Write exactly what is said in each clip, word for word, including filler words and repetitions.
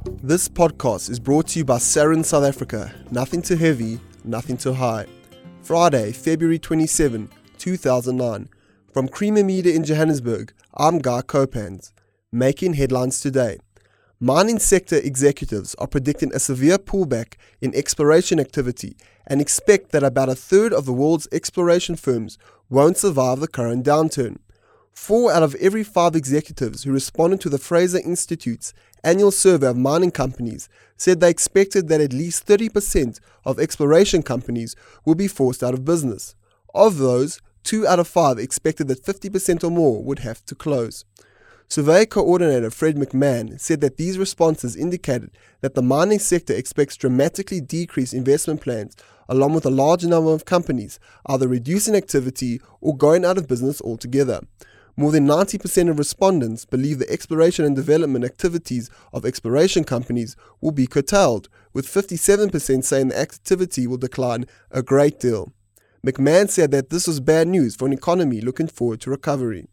This podcast is brought to you by Sarin South Africa. Nothing too heavy, nothing too high. Friday, February twenty-seventh, two thousand nine. From Creamer Media in Johannesburg, I'm Guy Copans. Making headlines today. Mining sector executives are predicting a severe pullback in exploration activity and expect that about a third of the world's exploration firms won't survive the current downturn. Four out of every five executives who responded to the Fraser Institute's annual survey of mining companies said they expected that at least thirty percent of exploration companies will be forced out of business. Of those, two out of five expected that fifty percent or more would have to close. Survey coordinator Fred McMahon said that these responses indicated that the mining sector expects dramatically decreased investment plans, along with a large number of companies either reducing activity or going out of business altogether. More than ninety percent of respondents believe the exploration and development activities of exploration companies will be curtailed, with fifty-seven percent saying the activity will decline a great deal. McMahon said that this was bad news for an economy looking forward to recovery.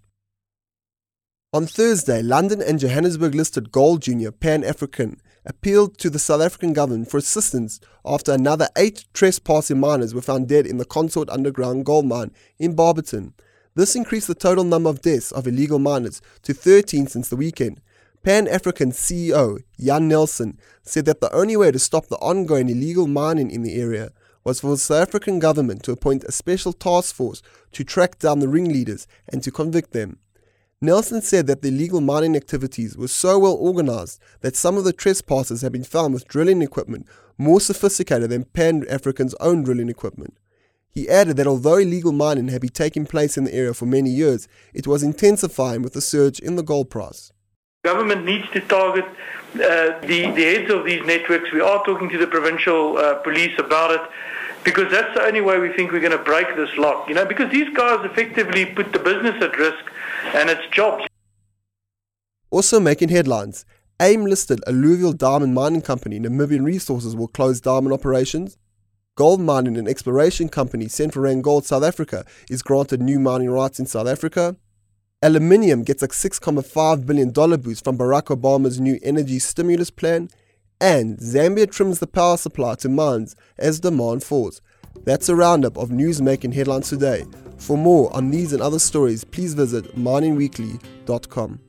On Thursday, London and Johannesburg-listed Gold Junior Pan African appealed to the South African government for assistance after another eight trespassing miners were found dead in the Consort underground gold mine in Barberton. This increased the total number of deaths of illegal miners to thirteen since the weekend. Pan African C E O Jan Nelson said that the only way to stop the ongoing illegal mining in the area was for the South African government to appoint a special task force to track down the ringleaders and to convict them. Nelson said that the illegal mining activities were so well organized that some of the trespassers had been found with drilling equipment more sophisticated than Pan African's own drilling equipment. He added that although illegal mining had been taking place in the area for many years, it was intensifying with the surge in the gold price. Government needs to target uh, the, the heads of these networks. We are talking to the provincial uh, police about it, because that's the only way we think we're going to break this lock. You know, because these guys effectively put the business at risk and its jobs. Also making headlines, AIM-listed alluvial diamond mining company Namibian Resources will close diamond operations. Gold mining and exploration company Central Rand Gold South Africa is granted new mining rights in South Africa. Aluminium gets a six point five billion dollars boost from Barack Obama's new energy stimulus plan. And Zambia trims the power supply to mines as demand falls. That's a roundup of news making headlines today. For more on these and other stories, please visit mining weekly dot com.